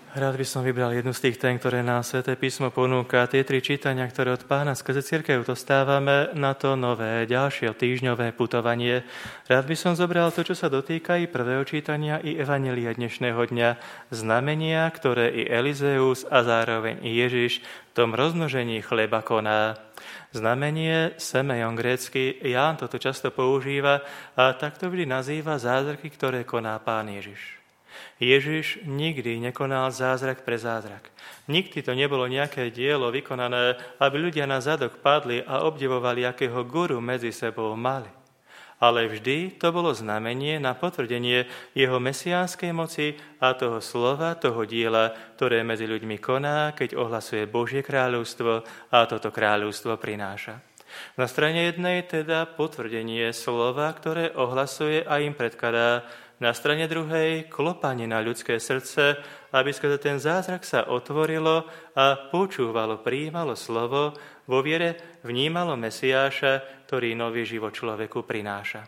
Rád by som vybral jednu z tých tém, ktoré nám Sväté písmo ponúka. Tie 3 čítania, ktoré od Pána skrze cirkev dostávame na to nové, ďalšie týždňové putovanie. Rád by som zobral to, čo sa dotýka i prvého čítania, i evanjelia dnešného dňa. Znamenia, ktoré i Elizeus a zároveň i Ježiš v tom rozmnožení chleba koná. Znamenie semejon grécky, Ján toto často používa a takto vždy nazýva zázraky, ktoré koná Pán Ježiš. Ježiš nikdy nekonal zázrak pre zázrak. Nikdy to nebolo nejaké dielo vykonané, aby ľudia na zadok padli a obdivovali, akého guru medzi sebou mali. Ale vždy to bolo znamenie na potvrdenie jeho mesiánskej moci a toho slova, toho diela, ktoré medzi ľuďmi koná, keď ohlasuje Božie kráľovstvo a toto kráľovstvo prináša. Na strane jednej teda potvrdenie slova, ktoré ohlasuje a im predkladá. Na strane druhej klopanie na ľudské srdce, aby skrze ten zázrak sa otvorilo a počúvalo, prijímalo slovo, vo viere vnímalo Mesiáša, ktorý nový život človeku prináša.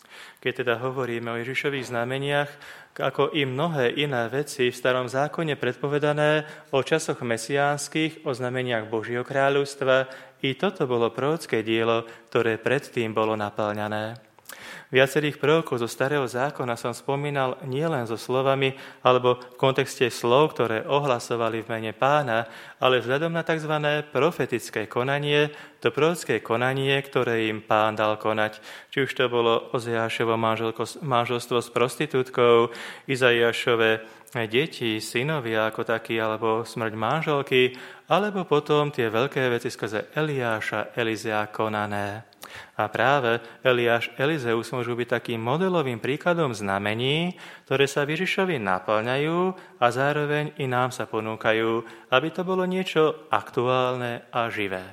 Keď teda hovoríme o Ježišových znameniach, ako i mnohé iné veci v Starom zákone predpovedané o časoch mesiánskych, o znameniach Božieho kráľovstva, i toto bolo prorocké dielo, ktoré predtým bolo naplňané. Viacerých prorokov zo Starého zákona som spomínal nielen so slovami alebo v kontexte slov, ktoré ohlasovali v mene Pána, ale vzhľadom na tzv. Profetické konanie, to prorocké konanie, ktoré im Pán dal konať. Či už to bolo Ozeášovo manželstvo s prostitútkou, Izaiášove deti, synovia ako takí, alebo smrť manželky, alebo potom tie veľké veci skrze Eliáša, Elizea konané. A práve Eliáš, Elizeus môžu byť takým modelovým príkladom znamení, ktoré sa Ježišovi naplňajú a zároveň i nám sa ponúkajú, aby to bolo niečo aktuálne a živé.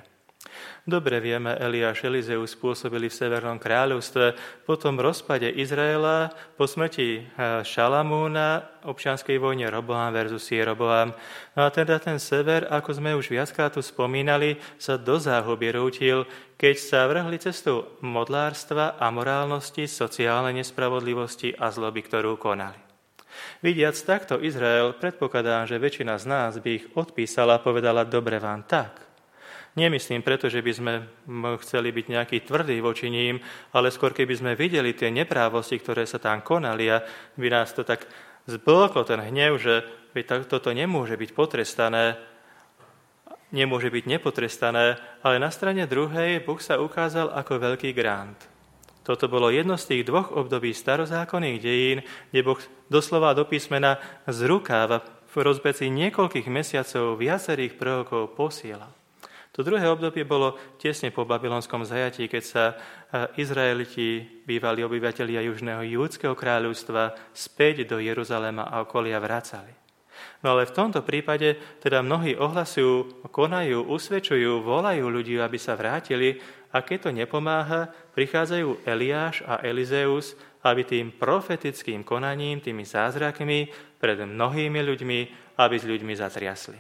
Dobre vieme, Eliáš, Elizeus pôsobili v Severnom kráľovstve, po tom rozpade Izraela, po smrti Šalamúna, občianskej vojne Roboám versus Jeroboám. No a teda ten sever, ako sme už viackrát tu spomínali, sa do záhuby rútil, keď sa vrhli cestou modlárstva a morálnosti, sociálnej nespravodlivosti a zloby, ktorú konali. Vidiac takto Izrael, predpokladám, že väčšina z nás by ich odpísala a povedala, dobre vám tak. Nemyslím preto, že by sme chceli byť nejaký tvrdý voči ním, ale skôr keby sme videli tie neprávosti, ktoré sa tam konali a by nás to tak zbloklo ten hnev, že toto nemôže byť potrestané, nemôže byť nepotrestané, ale na strane druhej Boh sa ukázal ako veľký grant. Toto bolo jedno z tých 2 období starozákonných dejín, kde Boh doslova do písmena z rukáva v rozbeci niekoľkých mesiacov viacerých prorokov posielal. To druhé obdobie bolo tesne po babylonskom zajatí, keď sa Izraeliti, bývalí obyvatelia južného Júdskeho kráľovstva, späť do Jeruzalema a okolia vracali. No ale v tomto prípade teda mnohí ohlasujú, konajú, usvedčujú, volajú ľudí, aby sa vrátili a keď to nepomáha, prichádzajú Eliáš a Elizeus, aby tým profetickým konaním, tými zázrakmi pred mnohými ľuďmi, aby s ľuďmi zatriasli.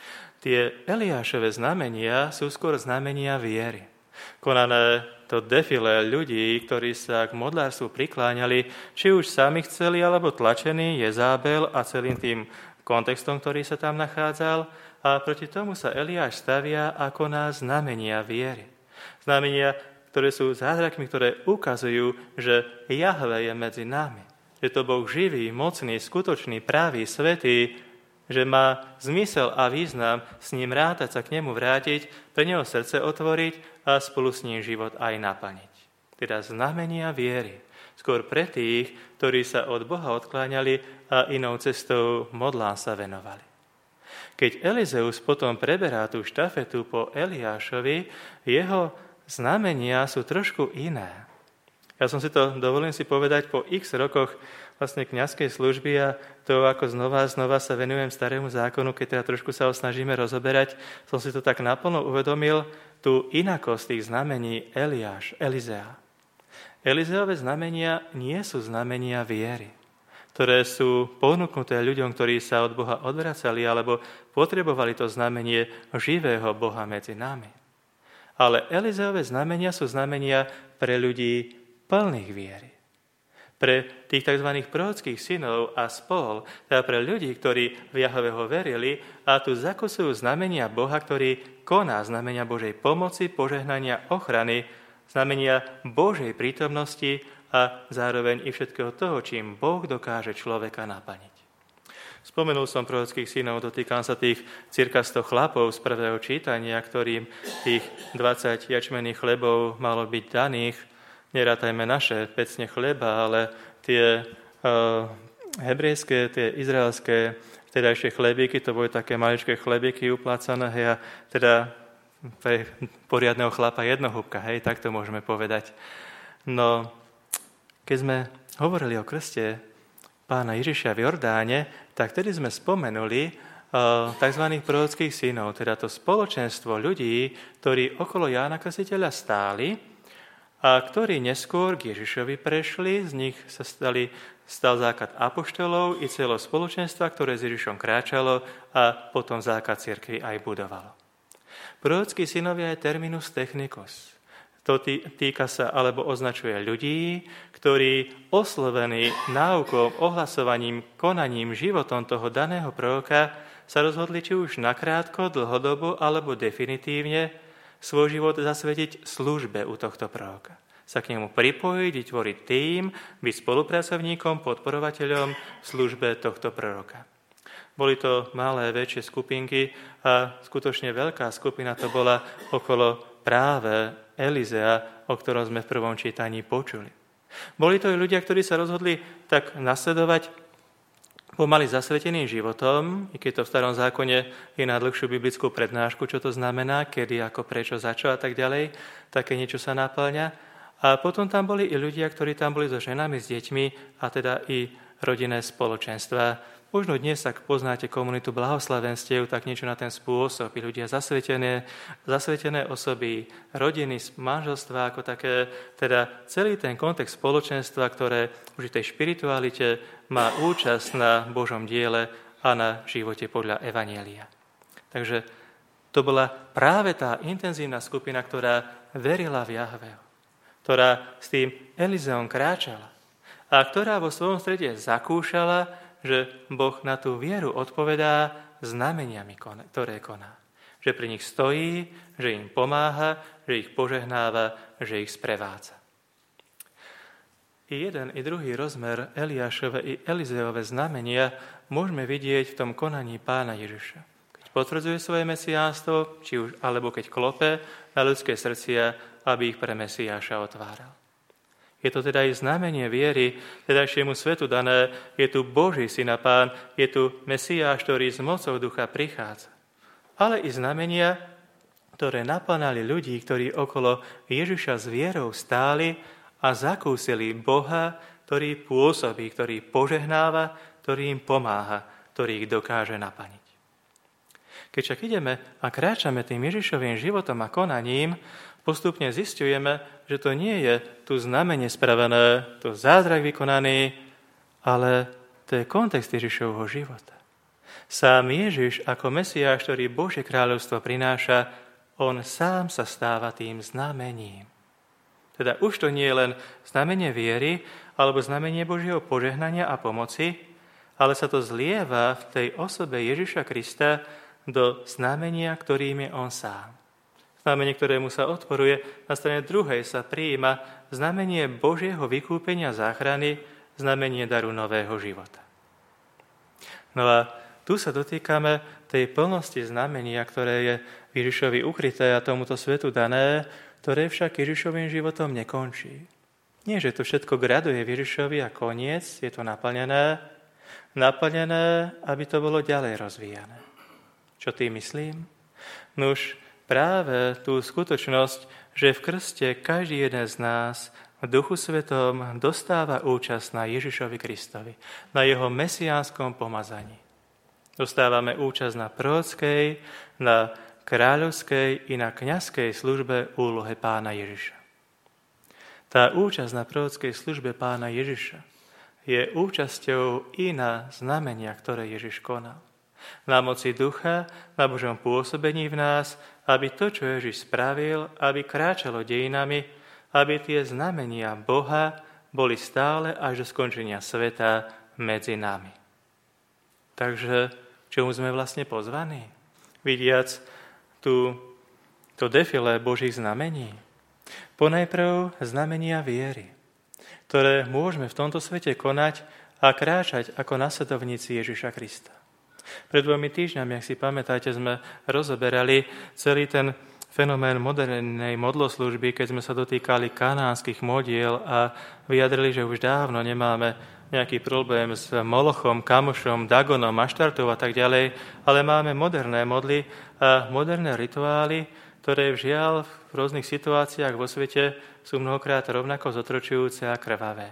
Tie Eliášove znamenia sú skôr znamenia viery. Konané to defilé ľudí, ktorí sa k modlárstvu prikláňali, či už sami chceli, alebo tlačení Jezábel a celým tým kontextom, ktorý sa tam nachádzal. A proti tomu sa Eliáš stavia a koná znamenia viery. Znamenia, ktoré sú zázrakmi, ktoré ukazujú, že Jahve je medzi nami. Že to Boh živý, mocný, skutočný, pravý, svätý, že má zmysel a význam s ním rátať, sa k nemu vrátiť, pre neho srdce otvoriť a spolu s ním život aj naplniť. Teda znamenia viery. Skôr pre tých, ktorí sa od Boha odkláňali a inou cestou modlám sa venovali. Keď Elizeus potom preberá tú štafetu po Eliášovi, jeho znamenia sú trošku iné. Ja som si to, dovolím si povedať, po x rokoch vlastne kňazskej služby a to, ako znova sa venujem Starému zákonu, keď teda trošku sa ho snažíme rozoberať, som si to tak naplno uvedomil, tú inakosť tých znamení Elizea. Elizeove znamenia nie sú znamenia viery, ktoré sú ponúknuté ľuďom, ktorí sa od Boha odvracali alebo potrebovali to znamenie živého Boha medzi nami. Ale Elizeove znamenia sú znamenia pre ľudí plných viery. Pre tých tzv. Prorockých synov a spol, teda pre ľudí, ktorí v Jahveho verili a tu zakusujú znamenia Boha, ktorý koná znamenia Božej pomoci, požehnania, ochrany, znamenia Božej prítomnosti a zároveň i všetkého toho, čím Boh dokáže človeka naplniť. Spomenul som prorockých synov, dotýkam sa tých cirka 100 chlapov z prvého čítania, ktorým tých 20 jačmenných chlebov malo byť daných. Nerátajme naše pecne chleba, ale tie hebrejské, tie izraelské vtedajšie chlebíky, to boli také maličké chlebíky uplácané, a teda pre poriadneho chlapa jednohúbka, tak to môžeme povedať. No, keď sme hovorili o krste pána Ježiša v Jordáne, tak tedy sme spomenuli tzv. Prorockých synov, teda to spoločenstvo ľudí, ktorí okolo Jána Krstiteľa stáli, a ktorí neskôr k Ježišovi prešli, z nich sa stal základ apoštolov i celého spoločenstva, ktoré s Ježišom kráčalo a potom základ cirkvi aj budovalo. Prorockí synovia je terminus technicus. To týka sa alebo označuje ľudí, ktorí oslovení náukou, ohlasovaním, konaním, životom toho daného proroka sa rozhodli či už nakrátko, dlhodobo alebo definitívne svoj život zasvetiť službe u tohto proroka. Sa k nemu pripojiť, vytvoriť tým, byť spolupracovníkom, podporovateľom v službe tohto proroka. Boli to malé, väčšie skupinky a skutočne veľká skupina to bola okolo práve Elizea, o ktorom sme v prvom čítaní počuli. Boli to i ľudia, ktorí sa rozhodli tak nasledovať pomaly zasveteným životom, i keď to v starom zákone je na dlhšiu biblickú prednášku, čo to znamená, kedy, ako, prečo, za čo a tak ďalej, také niečo sa naplňa. A potom tam boli i ľudia, ktorí tam boli so ženami, s deťmi a teda i rodinné spoločenstva. Možno dnes, ak poznáte komunitu blahoslavenstiev, tak niečo na ten spôsob. I ľudia zasvetené osoby, rodiny, manželstva, ako také, teda celý ten kontext spoločenstva, ktoré už v tej špiritualite má účasť na Božom diele a na živote podľa Evanjelia. Takže to bola práve tá intenzívna skupina, ktorá verila v Jahveho, ktorá s tým Elizeom kráčala a ktorá vo svojom strede zakúšala, že Boh na tú vieru odpovedá znameniami, ktoré koná. Že pri nich stojí, že im pomáha, že ich požehnáva, že ich sprevádza. I jeden, i druhý rozmer Eliášove i Elizeove znamenia môžeme vidieť v tom konaní pána Ježiša. Keď potvrdzuje svoje mesiánstvo, či už, alebo keď klope na ľudské srdcia, aby ich pre Mesiáša otváral. Je to teda aj znamenie viery, tedajšiemu svetu dané, je tu Boží Syn a Pán, je tu Mesiáš, ktorý s mocou ducha prichádza. Ale i znamenia, ktoré naplňali ľudí, ktorí okolo Ježiša s vierou stáli a zakúsili Boha, ktorý pôsobí, ktorý požehnáva, ktorý im pomáha, ktorý ich dokáže naplniť. Keď však ideme a kráčame tým Ježišovým životom a konaním, postupne zisťujeme, že to nie je tu znamenie spravené, tu zázrak vykonaný, ale to je kontext Ježišovho života. Sám Ježiš ako Mesiáš, ktorý Božie kráľovstvo prináša, on sám sa stáva tým znamením. Teda už to nie je len znamenie viery alebo znamenie Božieho požehnania a pomoci, ale sa to zlieva v tej osobe Ježiša Krista do znamenia, ktorým je on sám. Znamenie, ktorému sa odporuje, na strane druhej sa prijíma znamenie Božieho vykúpenia záchrany, znamenie daru nového života. No a tu sa dotýkame tej plnosti znamenia, ktoré je Ježišovi ukryté a tomuto svetu dané, ktoré však Ježišovým životom nekončí. Nie, že to všetko graduje v Ježišovi a koniec, je to naplnené, aby to bolo ďalej rozvíjané. Čo tým myslím? Nuž, práve tú skutočnosť, že v krste každý jeden z nás v Duchu Svetom dostáva účasť na Ježišovi Kristovi, na jeho mesiánskom pomazaní. Dostávame účasť na prorockej, na kráľovskej i na kňazskej službe úlohe pána Ježiša. Tá účasť na prorockej službe pána Ježiša je účasťou i na znamenia, ktoré Ježiš konal. Na moci ducha, na Božom pôsobení v nás, aby to, čo Ježiš spravil, aby kráčalo dejinami, aby tie znamenia Boha boli stále až do skončenia sveta medzi nami. Takže čomu sme vlastne pozvaní? Vidiac to defilé Božích znamení. Ponajprv znamenia viery, ktoré môžeme v tomto svete konať a kráčať ako nasledovníci Ježiša Krista. Pred 2 týždňami, ak si pamätáte, sme rozoberali celý ten fenomén modernej modloslúžby, keď sme sa dotýkali kanánskych modiel a vyjadrili, že už dávno nemáme nejaký problém s Molochom, Kamošom, Dagonom, Aštartou a tak ďalej, ale máme moderné modly a moderné rituály, ktoré žiaľ v rôznych situáciách vo svete sú mnohokrát rovnako zotročujúce a krvavé.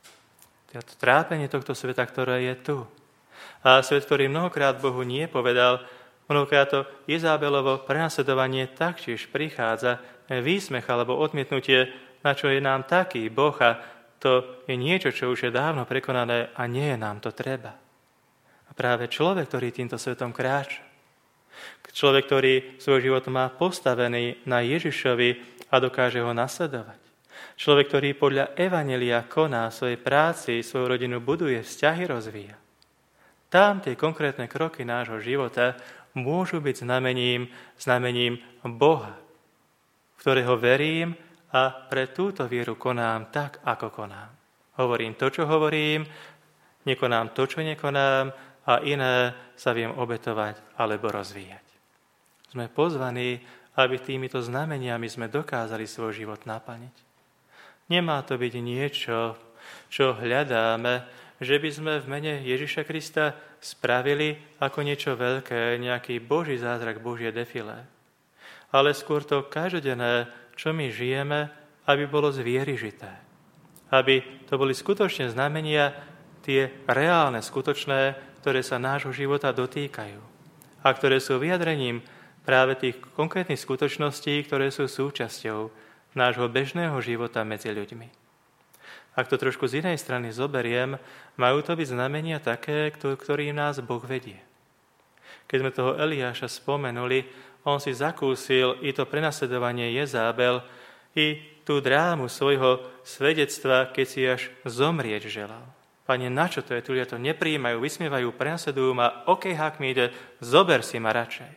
To trápenie tohto sveta, ktoré je tu. A svet, ktorý mnohokrát Bohu nie povedal, mnohokrát to Jezábelovo prenasledovanie taktiež prichádza, výsmech alebo odmietnutie, na čo je nám taký Boh, a to je niečo, čo už je dávno prekonané a nie je nám to treba. A práve človek, ktorý týmto svetom kráča, človek, ktorý svoj život má postavený na Ježišovi a dokáže ho nasledovať. Človek, ktorý podľa evanjelia koná svojej práci, svoju rodinu buduje, vzťahy rozvíja. Tam tie konkrétne kroky nášho života môžu byť znamením Boha, v ktorého verím a pre túto vieru konám tak, ako konám. Hovorím to, čo hovorím, nekonám to, čo nekonám a iné sa viem obetovať alebo rozvíjať. Sme pozvaní, aby týmito znameniami sme dokázali svoj život naplniť. Nemá to byť niečo, čo hľadáme, že by sme v mene Ježiša Krista spravili ako niečo veľké, nejaký Boží zázrak, Božie defilé. Ale skôr to každodenné, čo my žijeme, aby bolo z viery žité. Aby to boli skutočne znamenia, tie reálne, skutočné, ktoré sa nášho života dotýkajú. A ktoré sú vyjadrením práve tých konkrétnych skutočností, ktoré sú súčasťou nášho bežného života medzi ľuďmi. Ak to trošku z inej strany zoberiem, majú to byť znamenia také, ktorým nás Boh vedie. Keď sme toho Eliáša spomenuli, on si zakúsil i to prenasledovanie Jezábel, i tú drámu svojho svedectva, keď si až zomrieť želal. Pane, na čo to je? Tu ľudia to neprijímajú, vysmievajú, prenasledujú ma, hák mi ide, zober si ma radšej.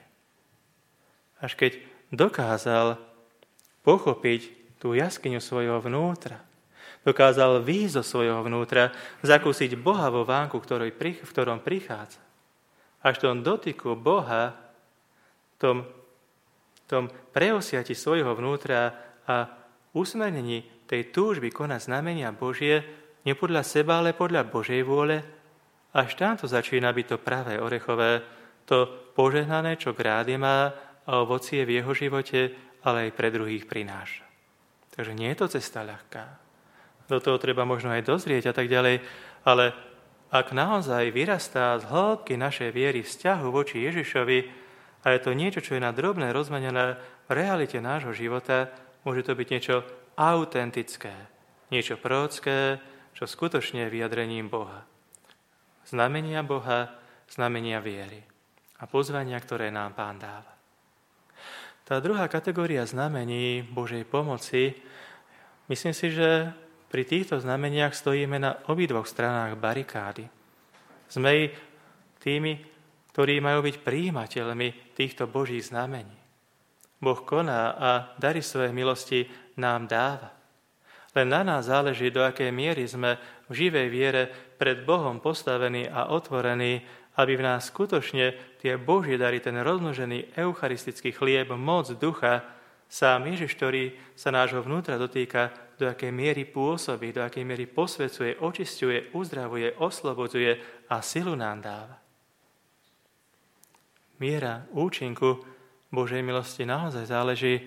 Až keď dokázal pochopiť tú jaskyňu svojho vnútra, dokázal výjsť zo svojho vnútra, zakúsiť Boha vo vánku, v ktorom prichádza. Až v tom dotyku Boha, tom preosiati svojho vnútra a usmernení tej túžby konať znamenia Božie, nie podľa seba, ale podľa Božej vôle, až tam to začína byť to pravé orechové, to požehnané, čo grády má a ovocie v jeho živote, ale aj pre druhých prináša. Takže nie je to cesta ľahká. Do toho treba možno aj dozrieť a tak ďalej, ale ak naozaj vyrastá z hĺbky našej viery vzťahu voči Ježišovi a je to niečo, čo je na drobné rozmenené v realite nášho života, môže to byť niečo autentické, niečo prorocké, čo skutočne je vyjadrením Boha. Znamenia Boha, znamenia viery a pozvania, ktoré nám Pán dáva. Tá druhá kategória znamení Božej pomoci, myslím si, že pri týchto znameniach stojíme na obidvoch stranách barikády. Sme tými, ktorí majú byť prijímateľmi týchto Božích znamení. Boh koná a dary svojej milosti nám dáva. Len na nás záleží, do akej miery sme v živej viere pred Bohom postavení a otvorení, aby v nás skutočne tie Božie dary, ten rozmnožený eucharistický chlieb, moc ducha, sám Ježiš, ktorý sa nášho vnútra dotýka, do akej miery pôsobí, do akej miery posvecuje, očisťuje, uzdravuje, oslobodzuje a silu nám dáva. Miera účinku Božej milosti naozaj záleží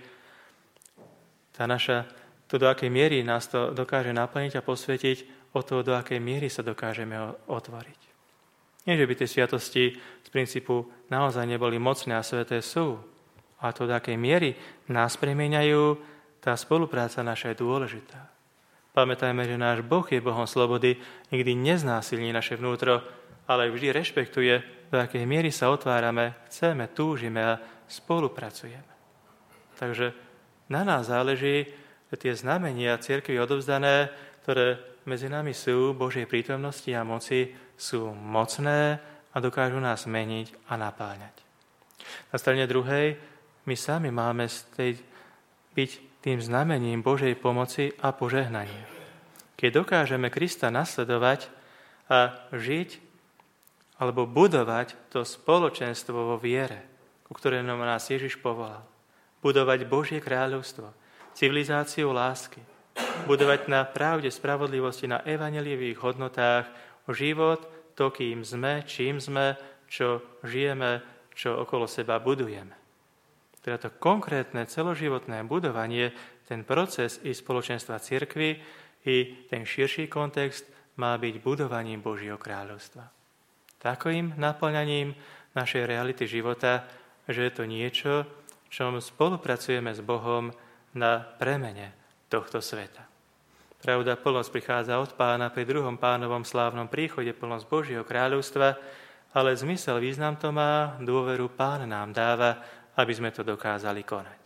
to, do akej miery nás to dokáže naplniť a posvetiť, od toho, do akej miery sa dokážeme otvoriť. Nie, že by tie sviatosti z princípu naozaj neboli mocné a sväté sú, a to, do akej miery nás premieňajú, tá spolupráca naša je dôležitá. Pamätajme, že náš Boh je Bohom slobody, nikdy neznásilní naše vnútro, ale vždy rešpektuje, do akej miery sa otvárame, chceme, túžime a spolupracujeme. Takže na nás záleží, že tie znamenia cirkvi odovzdané, ktoré medzi nami sú Božej prítomnosti a moci, sú mocné a dokážu nás meniť a napáľať. Na strane druhej, my sami máme byť tým znamením Božej pomoci a požehnania. Keď dokážeme Krista nasledovať a žiť alebo budovať to spoločenstvo vo viere, ku ktorému nás Ježiš povolal. Budovať Božie kráľovstvo, civilizáciu lásky, budovať na pravde, spravodlivosti, na evanjeliových hodnotách život, to, kým sme, čím sme, čo žijeme, čo okolo seba budujeme. Teda to konkrétne celoživotné budovanie, ten proces i spoločenstva cirkvi, i ten širší kontext má byť budovaním Božieho kráľovstva. Takým naplňaním našej reality života, že je to niečo, v čom spolupracujeme s Bohom na premene tohto sveta. Pravda, plnosť prichádza od Pána pri druhom Pánovom slávnom príchode, plnosť Božieho kráľovstva, ale zmysel, význam to má, dôveru Pán nám dáva, aby sme to dokázali konať.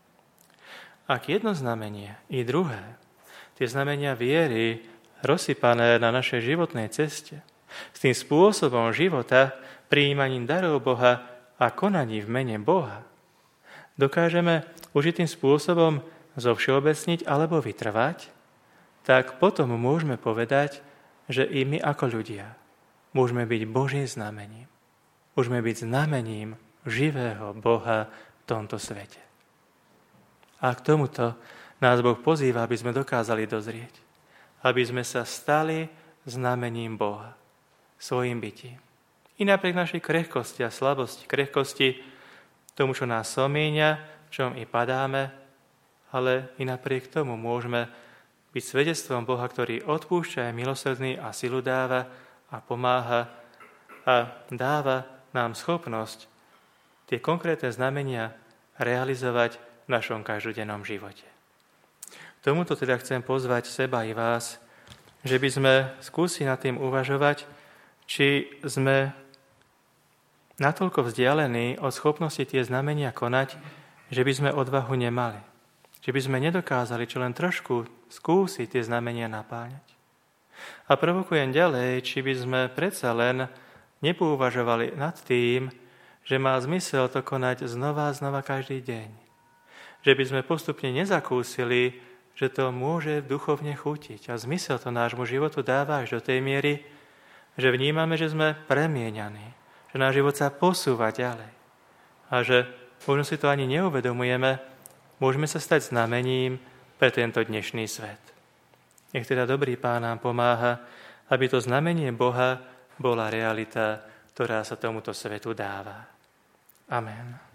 Ak jedno znamenie i druhé, tie znamenia viery rozsypané na našej životnej ceste, s tým spôsobom života, prijímaním darov Boha a konaním v mene Boha, dokážeme užitým spôsobom zovšeobecniť alebo vytrvať, tak potom môžeme povedať, že i my ako ľudia môžeme byť Božím znamením. Môžeme byť znamením živého Boha v tomto svete. A k tomuto nás Boh pozýva, aby sme dokázali dozrieť. Aby sme sa stali znamením Boha svojim bytím. I napriek našej krehkosti a slabosti, krehkosti tomu, čo nás somíňa, v čom i padáme, ale i napriek tomu môžeme byť svedectvom Boha, ktorý odpúšťa, je milosrdný a silu dáva a pomáha a dáva nám schopnosť tie konkrétne znamenia realizovať v našom každodennom živote. K tomuto teda chcem pozvať seba i vás, že by sme skúsili nad tým uvažovať, či sme natoľko vzdialení od schopnosti tie znamenia konať, že by sme odvahu nemali. Že by sme nedokázali čo len trošku skúsiť tie znamenia napáňať. A provokujem ďalej, či by sme predsa len nepouvažovali nad tým, že má zmysel to konať znova a znova každý deň. Že by sme postupne nezakúsili, že to môže duchovne chutiť. A zmysel to nášmu životu dáva až do tej miery, že vnímame, že sme premieňaní, že náš život sa posúva ďalej. A že možno si to ani neuvedomujeme, môžeme sa stať znamením pre tento dnešný svet. Nech teda dobrý Pán nám pomáha, aby to znamenie Boha bola realita, ktorá sa tomuto svetu dáva. Amen.